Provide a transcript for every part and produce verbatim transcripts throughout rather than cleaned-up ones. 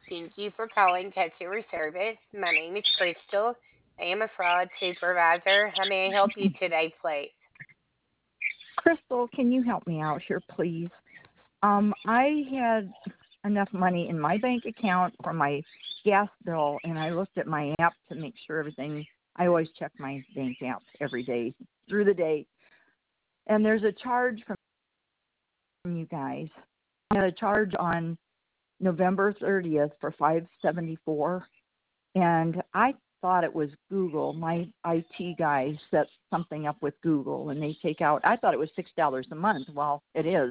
Thank you for calling customer service. My name is Crystal. I am a fraud supervisor. How may I help you today, please? Crystal, can you help me out here, please? Um, I had enough money in my bank account for my gas bill, and I looked at my app to make sure everything. I always check my bank app every day through the day, and there's a charge from you guys. I had a charge on November thirtieth for five seventy-four, and I thought it was Google. My I T guy set something up with Google, and they take out. I thought it was six dollars a month. Well, it is,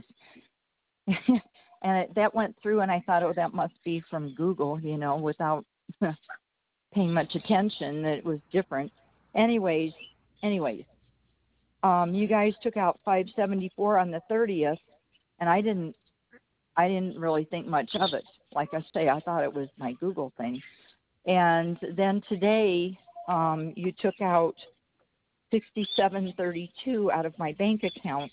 and it, that went through, and I thought, oh, that must be from Google, you know, without paying much attention. That it was different. Anyways, anyways, um, you guys took out five seventy-four on the thirtieth, and I didn't. I didn't really think much of it. Like I say, I thought it was my Google thing. And then today, um, you took out sixty-seven thirty-two out of my bank account.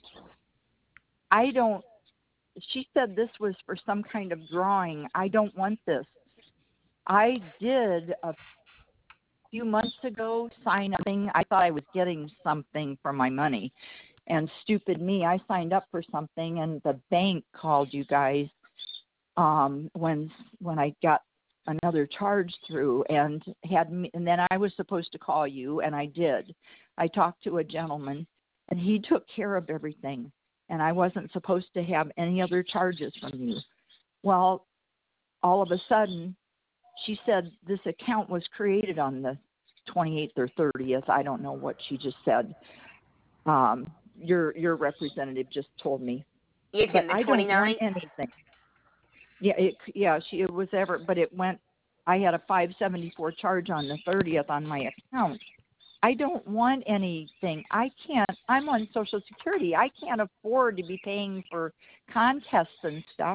I don't. She said this was for some kind of drawing. I don't want this. I did a few months ago sign up. I thought I was getting something for my money, and stupid me, I signed up for something, and the bank called you guys um, when when I got another charge through, and had me, and then I was supposed to call you, and I did. I talked to a gentleman, and he took care of everything, and I wasn't supposed to have any other charges from you. Well, all of a sudden, she said this account was created on the twenty-eighth or thirtieth. I don't know what she just said. Um, your your representative just told me, Yes, but ma'am, the I don't want twenty-ninth. anything. Yeah, it, yeah, she it was ever, but it went. I had a five seventy-four charge on the thirtieth on my account. I don't want anything. I can't. I'm on Social Security. I can't afford to be paying for contests and stuff.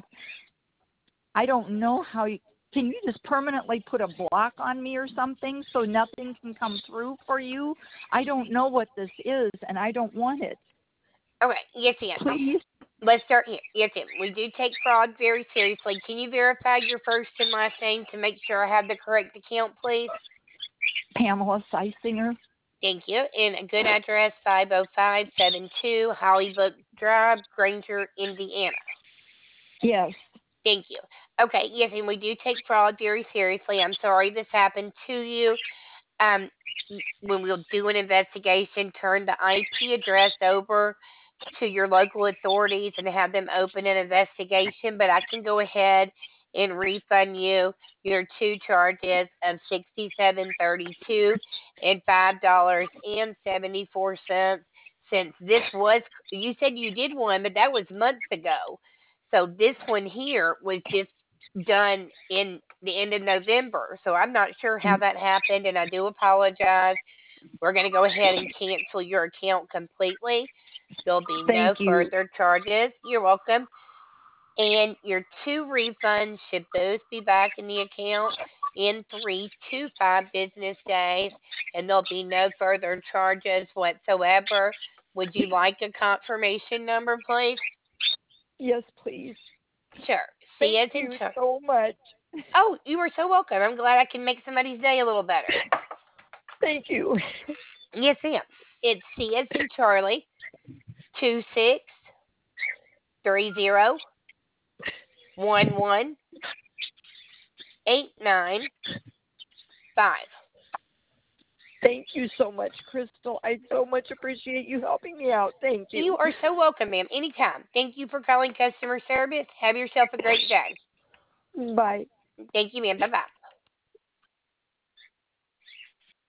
I don't know how you. Can you just permanently put a block on me or something so nothing can come through for you? I don't know what this is, and I don't want it. Okay, yes, ma'am. Please, Let's start here. Yes, ma'am. We do take fraud very seriously. Can you verify your first and last name to make sure I have the correct account, please? Pamela Seisinger. Thank you. And a good address, five oh five seven two Hollybrook Drive, Granger, Indiana. Yes. Thank you. Okay, yes, and we do take fraud very seriously. I'm sorry this happened to you. Um, when we'll do an investigation, turn the I P address over to your local authorities and have them open an investigation. But I can go ahead and refund you your two charges of sixty-seven thirty-two and five dollars and seventy-four cents. Since this was, you said you did one, but that was months ago. So this one here was just done in the end of November. So I'm not sure how that happened, and I do apologize. We're going to go ahead and cancel your account completely. There'll be Thank no you. further charges. You're welcome. And your two refunds, should those be back in the account in three to five business days, and there'll be no further charges whatsoever. Would you like a confirmation number, please? Yes, please. Sure. C Thank as in you Char- so much. Oh, you are so welcome. I'm glad I can make somebody's day a little better. Thank you. Yes, ma'am. It's C as in Charlie, two six three zero one one eight nine five. Thank you so much, Crystal. I so much appreciate you helping me out. Thank You you. are so welcome, ma'am. Anytime. Thank you for calling customer service. Have yourself a great day. Bye. Thank you, ma'am. Bye bye.